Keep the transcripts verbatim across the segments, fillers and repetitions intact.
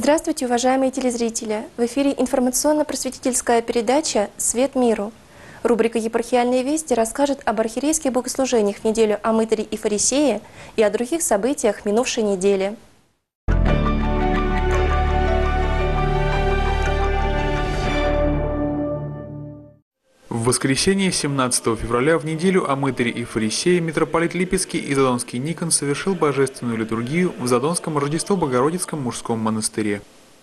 Здравствуйте, уважаемые телезрители! В эфире информационно-просветительская передача «Свет миру». Рубрика «Епархиальные вести» расскажет об архиерейских богослужениях в неделю о мытаре и фарисее и о других событиях минувшей недели. В воскресенье семнадцатого февраля в неделю о мытаре и фарисее митрополит Липецкий и Задонский Никон совершил божественную литургию в Задонском Рождество-Богородицком мужском монастыре.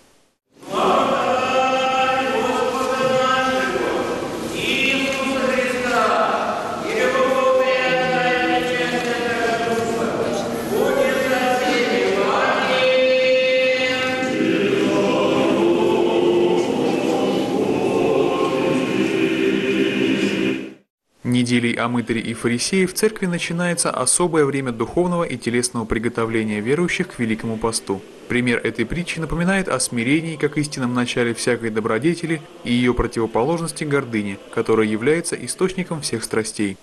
Неделей о мытаре и фарисее в церкви начинается особое время духовного и телесного приготовления верующих к Великому посту. Пример этой притчи напоминает о смирении как истинном начале всякой добродетели и ее противоположности гордыне, которая является источником всех страстей.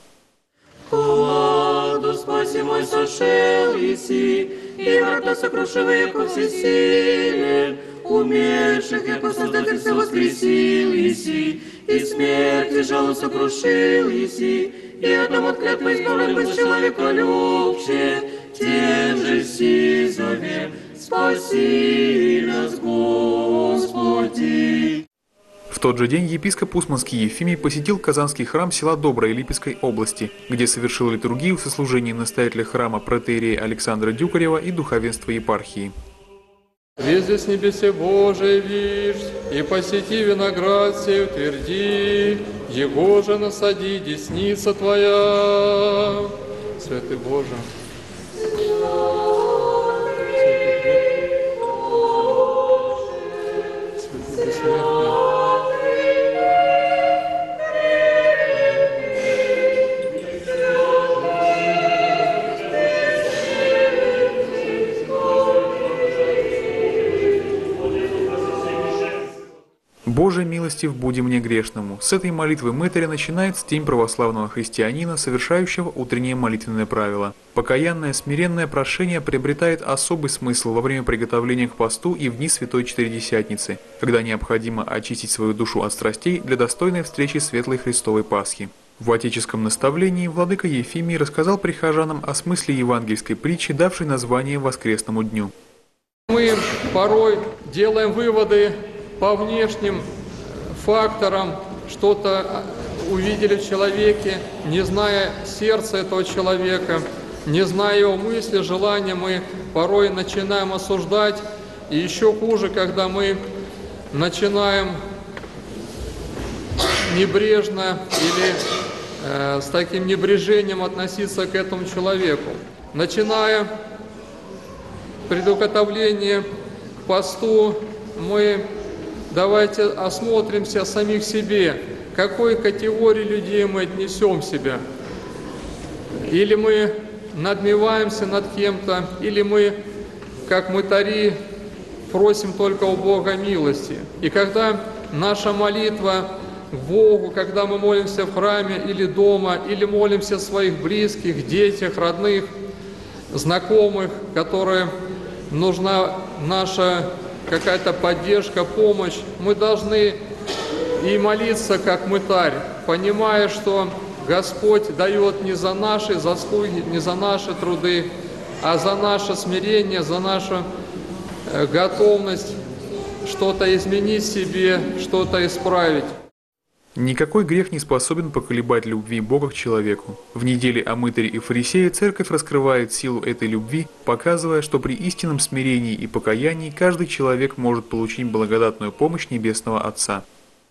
Ладу спаси мой сошел еси, и врата сокрушивая яко всесилен, умерших яко создатель все воскресил еси, и смерть и жалу сокрушил еси, и Адам от клятвы избавлен быть человека любче, тем же си зовем, спаси нас, Господи. В тот же день епископ Усманский Ефимий посетил Казанский храм села Доброе Липецкой области, где совершил литургию в сослужении настоятеля храма протоиерея Александра Дюкарева и духовенства епархии. «Везде с небесе Божий вишь, и посети виноград сей утверди, его же насади десница твоя, Святый Боже». Святый бессмертный. «Боже, милостив буди мне грешному». С этой молитвы мытаря начинается день православного христианина, совершающего утреннее молитвенное правило. Покаянное, смиренное прошение приобретает особый смысл во время приготовления к посту и в дни Святой Четыредесятницы, когда необходимо очистить свою душу от страстей для достойной встречи Светлой Христовой Пасхи. В отеческом наставлении владыка Ефимий рассказал прихожанам о смысле евангельской притчи, давшей название воскресному дню. Мы порой делаем выводы по внешним факторам, что-то увидели в человеке, не зная сердца этого человека, не зная его мысли, желания, мы порой начинаем осуждать. И еще хуже, когда мы начинаем небрежно или э, с таким небрежением относиться к этому человеку. Начиная приготовление к посту, мы давайте осмотримся самих себе, к какой категории людей мы отнесем себя. Или мы надмеваемся над кем-то, или мы, как мытари, просим только у Бога милости. И когда наша молитва к Богу, когда мы молимся в храме или дома, или молимся о своих близких, детях, родных, знакомых, которым нужна наша какая-то поддержка, помощь, мы должны и молиться как мытарь, понимая, что Господь дает не за наши заслуги, не за наши труды, а за наше смирение, за нашу готовность что-то изменить в себе, что-то исправить. Никакой грех не способен поколебать любви Бога к человеку. В неделе о мытаре и фарисее церковь раскрывает силу этой любви, показывая, что при истинном смирении и покаянии каждый человек может получить благодатную помощь Небесного Отца.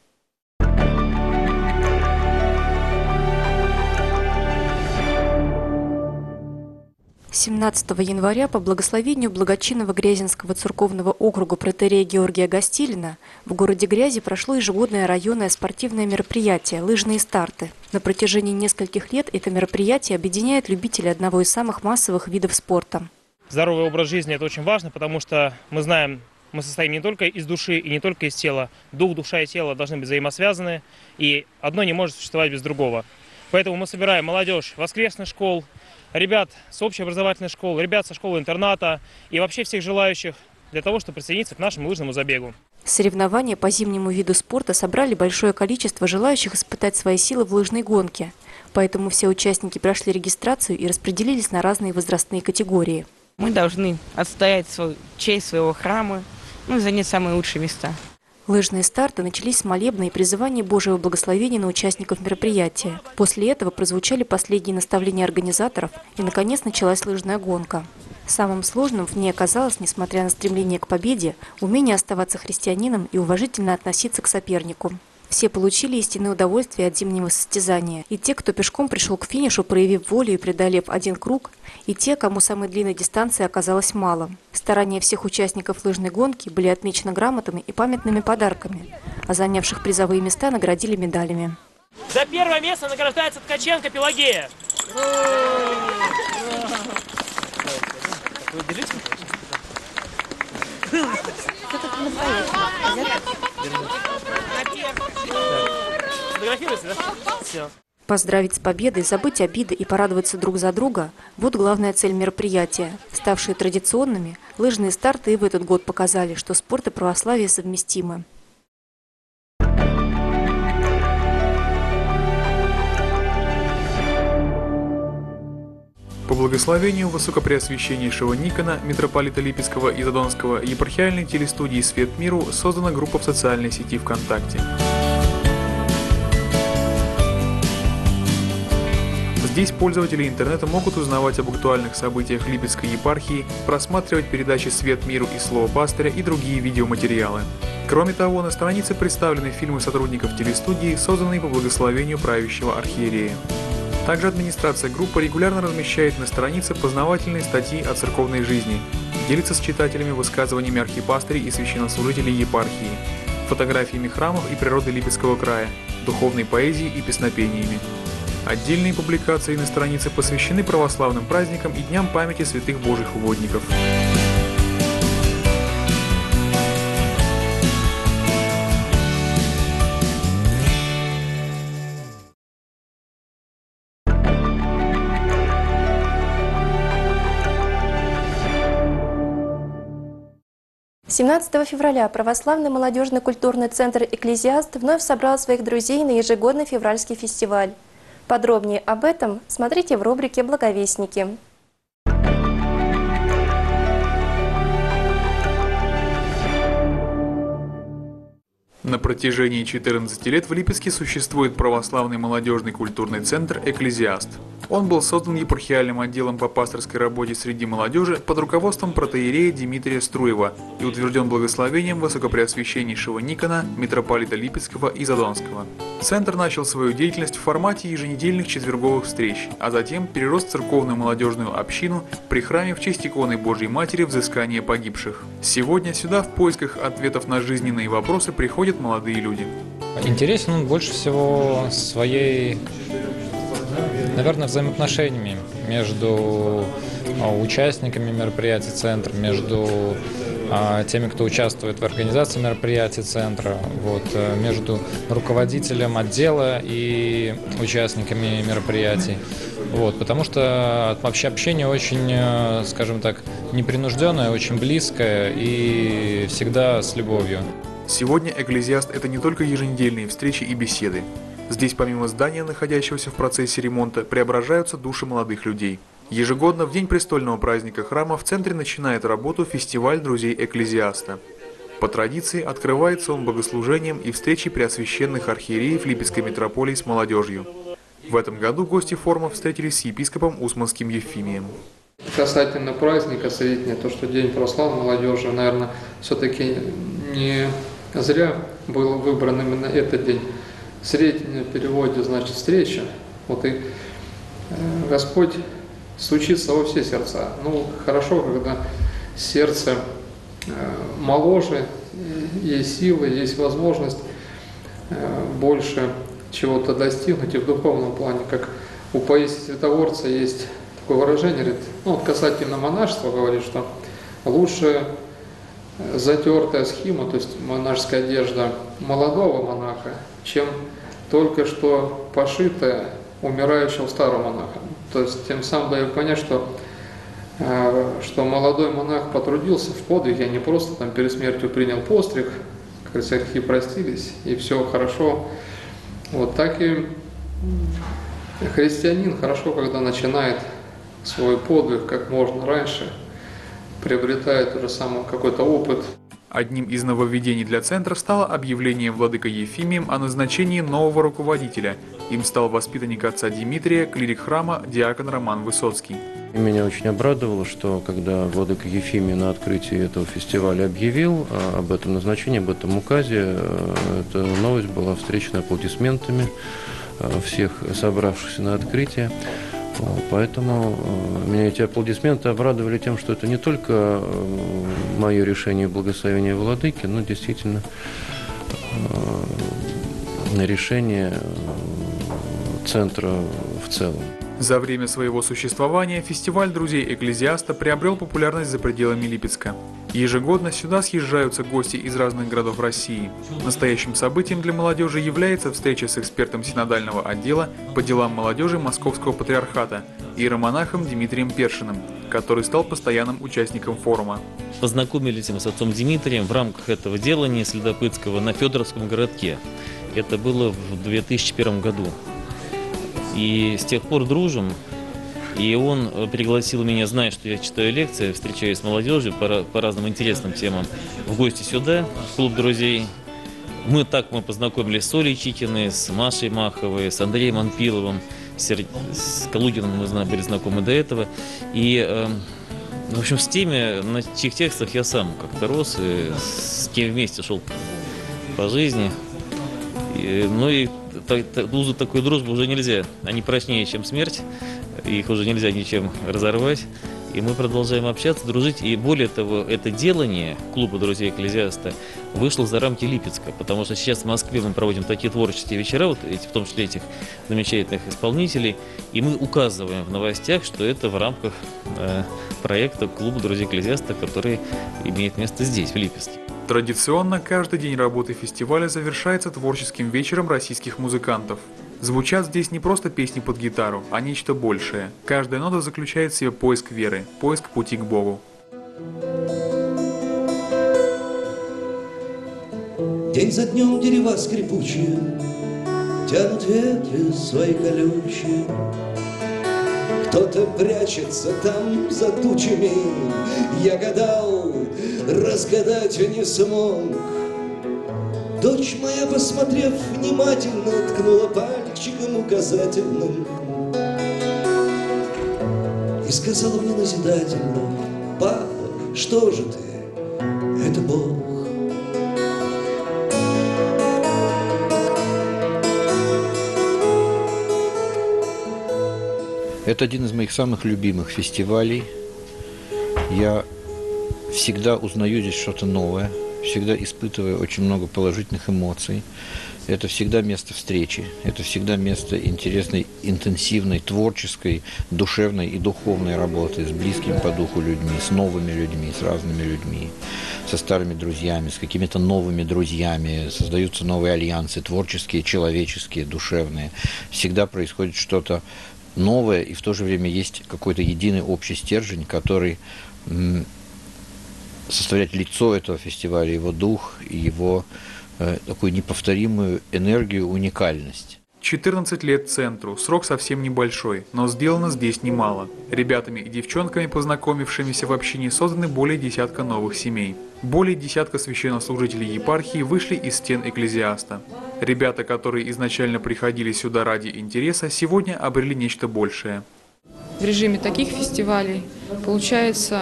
семнадцатого января по благословению благочинного Грязинского церковного округа протоиерея Георгия Гостилина в городе Грязи прошло ежегодное районное спортивное мероприятие «Лыжные старты». На протяжении нескольких лет это мероприятие объединяет любителей одного из самых массовых видов спорта. Здоровый образ жизни – это очень важно, потому что мы знаем, мы состоим не только из души и не только из тела. Дух, душа и тело должны быть взаимосвязаны, и одно не может существовать без другого. Поэтому мы собираем молодежь воскресных школ, ребят с общеобразовательной школы, ребят со школы-интерната и вообще всех желающих для того, чтобы присоединиться к нашему лыжному забегу. Соревнования по зимнему виду спорта собрали большое количество желающих испытать свои силы в лыжной гонке. Поэтому все участники прошли регистрацию и распределились на разные возрастные категории. Мы должны отстоять свою честь своего храма, ну и занять самые лучшие места. Лыжные старты начались с молебна и призывания Божьего благословения на участников мероприятия. После этого прозвучали последние наставления организаторов, и, наконец, началась лыжная гонка. Самым сложным в ней оказалось, несмотря на стремление к победе, умение оставаться христианином и уважительно относиться к сопернику. Все получили истинное удовольствие от зимнего состязания. И те, кто пешком пришел к финишу, проявив волю и преодолев один круг, и те, кому самой длинной дистанции оказалось мало. Старания всех участников лыжной гонки были отмечены грамотами и памятными подарками, а занявших призовые места наградили медалями. За первое место награждается Ткаченко Пелагея. Поздравить с победой, забыть обиды и порадоваться друг за друга – вот главная цель мероприятия. Ставшие традиционными, лыжные старты и в этот год показали, что спорт и православие совместимы. По благословению Высокопреосвященнейшего Никона, митрополита Липецкого и Задонского, епархиальной телестудии «Свет миру» создана группа в социальной сети ВКонтакте. Здесь пользователи интернета могут узнавать об актуальных событиях Липецкой епархии, просматривать передачи «Свет миру» и «Слово пастыря» и другие видеоматериалы. Кроме того, на странице представлены фильмы сотрудников телестудии, созданные по благословению правящего архиерея. Также администрация группы регулярно размещает на странице познавательные статьи о церковной жизни, делится с читателями высказываниями архипастырей и священнослужителей епархии, фотографиями храмов и природы Липецкого края, духовной поэзией и песнопениями. Отдельные публикации на странице посвящены православным праздникам и дням памяти святых Божьих угодников. семнадцатого февраля православный молодежный культурный центр «Экклезиаст» вновь собрал своих друзей на ежегодный февральский фестиваль. Подробнее об этом смотрите в рубрике «Благовестники». На протяжении четырнадцати лет в Липецке существует православный молодежный культурный центр «Экклезиаст». Он был создан епархиальным отделом по пасторской работе среди молодежи под руководством протоиерея Дмитрия Струева и утвержден благословением Высокопреосвященнейшего Никона, митрополита Липецкого и Задонского. Центр начал свою деятельность в формате еженедельных четверговых встреч, а затем перерос в церковную молодежную общину при храме в честь иконы Божьей Матери взыскания погибших. Сегодня сюда в поисках ответов на жизненные вопросы приходят молодые люди. Интересен он больше всего своей, наверное, взаимоотношениями между участниками мероприятий центра, между теми, кто участвует в организации мероприятий центра, вот, между руководителем отдела и участниками мероприятий. Вот, потому что вообще общение очень, скажем так, непринужденное, очень близкое и всегда с любовью. Сегодня «Экклезиаст» — это не только еженедельные встречи и беседы. Здесь помимо здания, находящегося в процессе ремонта, преображаются души молодых людей. Ежегодно в день престольного праздника храма в центре начинает работу фестиваль друзей Экклезиаста. По традиции открывается он богослужением и встречей преосвященных архиереев Липецкой митрополии с молодежью. В этом году гости форума встретились с епископом Усманским Евфимием. Касательно праздника среднего, то, что День православной молодежи, наверное, все-таки не зря был выбран именно этот день. Средний в переводе значит встреча. Вот и Господь стучится во все сердца. Ну, хорошо, когда сердце моложе, есть силы, есть возможность больше чего-то достигнуть и в духовном плане, как у Паисия Святогорца есть такое выражение, говорит, ну, вот касательно монашества говорит, что лучше затертая схима, то есть монашеская одежда молодого монаха, чем только что пошитая умирающего старого монаха. То есть тем самым дает понять, что что молодой монах потрудился в подвиге, а не просто там перед смертью принял постриг, как говорится, грехи простились, и все хорошо. Вот так и христианин хорошо, когда начинает свой подвиг как можно раньше, приобретает уже сам какой-то опыт. Одним из нововведений для центра стало объявление владыкой Ефимием о назначении нового руководителя. Им стал воспитанник отца Дмитрия, клирик храма, диакон Роман Высоцкий. И меня очень обрадовало, что когда владыка Ефимий на открытии этого фестиваля объявил об этом назначении, об этом указе, эта новость была встречена аплодисментами всех собравшихся на открытие. Поэтому меня эти аплодисменты обрадовали тем, что это не только мое решение благословения владыки, но действительно решение центра в целом. За время своего существования фестиваль «Друзей Экклезиаста» приобрел популярность за пределами Липецка. Ежегодно сюда съезжаются гости из разных городов России. Настоящим событием для молодежи является встреча с экспертом синодального отдела по делам молодежи Московского патриархата иеромонахом Дмитрием Першиным, который стал постоянным участником форума. Познакомились мы с отцом Дмитрием в рамках этого делания следопытского на Федоровском городке. Это было в две тысячи первом году. И с тех пор дружим, и он пригласил меня, зная, что я читаю лекции, встречаюсь с молодежью по, по разным интересным темам, в гости сюда, в клуб друзей. Мы так мы познакомились с Олей Чикиной, с Машей Маховой, с Андреем Анпиловым, с, с Калугиным мы знаем, были знакомы до этого. И, э, в общем, с теми, на чьих текстах я сам как-то рос, и с кем вместе шел по жизни. И, ну и узу такой дружбы уже нельзя, они прочнее, чем смерть, их уже нельзя ничем разорвать. И мы продолжаем общаться, дружить. И более того, это делание клуба «Друзей Экклезиаста» вышло за рамки Липецка, потому что сейчас в Москве мы проводим такие творческие вечера, вот эти, в том числе этих замечательных исполнителей, и мы указываем в новостях, что это в рамках э, проекта клуба «Друзей Экклезиаста», который имеет место здесь, в Липецке. Традиционно каждый день работы фестиваля завершается творческим вечером российских музыкантов. Звучат здесь не просто песни под гитару, а нечто большее. Каждая нота заключает в себе поиск веры, поиск пути к Богу. День за днем дерева скрипучие тянут ветви свои колючие. Кто-то прячется там за тучами, я гадал, разгадать не смог. Дочь моя, посмотрев внимательно, ткнула пальчиком указательным и сказала мне назидательно: папа, что же ты? Это Бог. Это один из моих самых любимых фестивалей. Я всегда узнаю здесь что-то новое, всегда испытываю очень много положительных эмоций. Это всегда место встречи, это всегда место интересной, интенсивной, творческой, душевной и духовной работы с близкими по духу людьми, с новыми людьми, с разными людьми, со старыми друзьями, с какими-то новыми друзьями. Создаются новые альянсы, творческие, человеческие, душевные. Всегда происходит что-то новое, и в то же время есть какой-то единый общий стержень, который м, составляет лицо этого фестиваля, его дух и его э, такую неповторимую энергию, уникальность. четырнадцать лет центру, срок совсем небольшой, но сделано здесь немало. Ребятами и девчонками, познакомившимися в общине, созданы более десятка новых семей. Более десятка священнослужителей епархии вышли из стен Экклезиаста. Ребята, которые изначально приходили сюда ради интереса, сегодня обрели нечто большее. В режиме таких фестивалей получается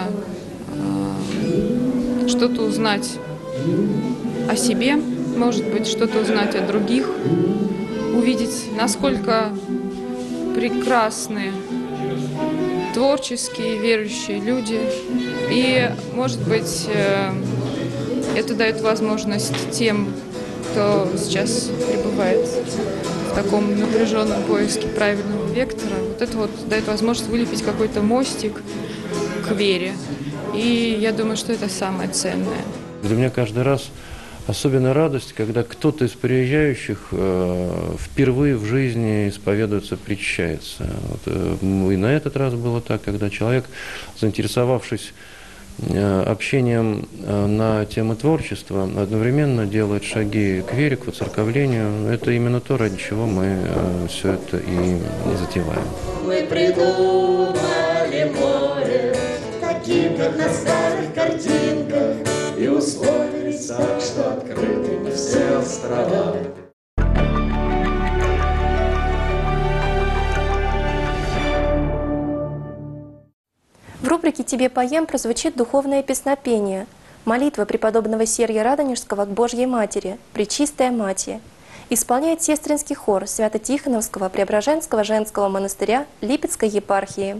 э, что-то узнать о себе, может быть, что-то узнать о других, увидеть, насколько прекрасны творческие, верующие люди. И, может быть, это дает возможность тем, кто сейчас пребывает в таком напряженном поиске правильного вектора, вот это вот дает возможность вылепить какой-то мостик к вере. И я думаю, что это самое ценное. Для меня каждый раз особенная радость, когда кто-то из приезжающих э, впервые в жизни исповедуется, причащается. Вот, э, и на этот раз было так, когда человек, заинтересовавшись э, общением э, на темы творчества, одновременно делает шаги к вере, к воцерковлению. Это именно то, ради чего мы э, все это и затеваем. Мы придумали море, таким, как на старых картинках, и условились так, что открыты не все острова. В рубрике «Тебе поем» прозвучит духовное песнопение, молитва преподобного Сергия Радонежского к Божьей Матери, Пречистая Мати. Исполняет сестринский хор Свято-Тихоновского Преображенского женского монастыря Липецкой епархии.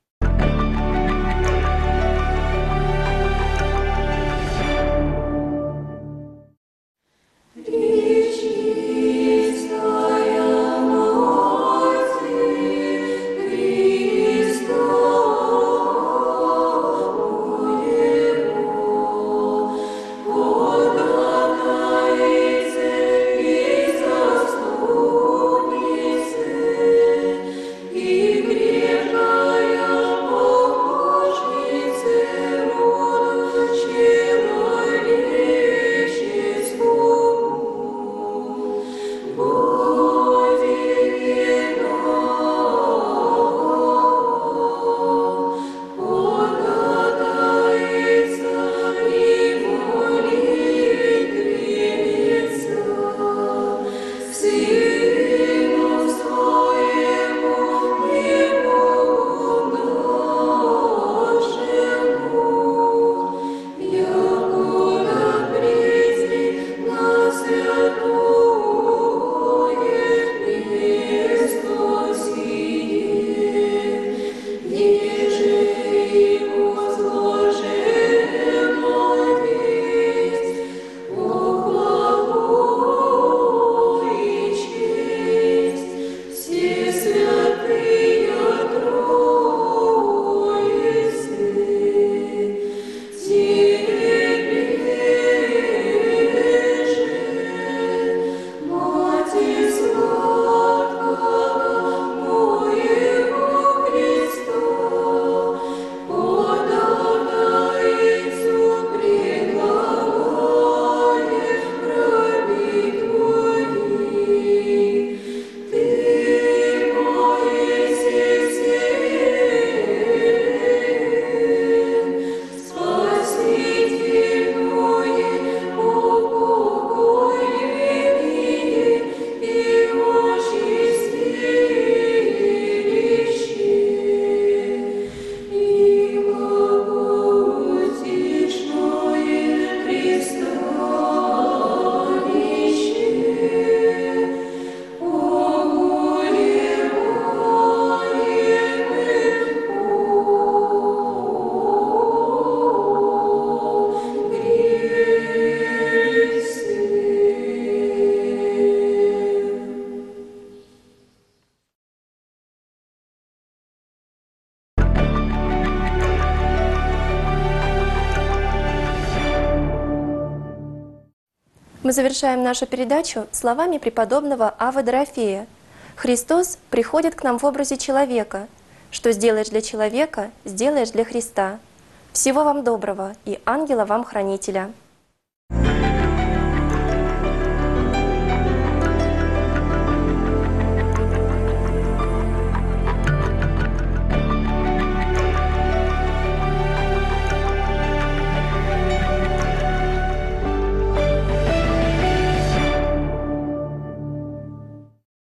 Мы завершаем нашу передачу словами преподобного Аввы Дорофея. «Христос приходит к нам в образе человека. Что сделаешь для человека, сделаешь для Христа. Всего вам доброго и ангела вам хранителя».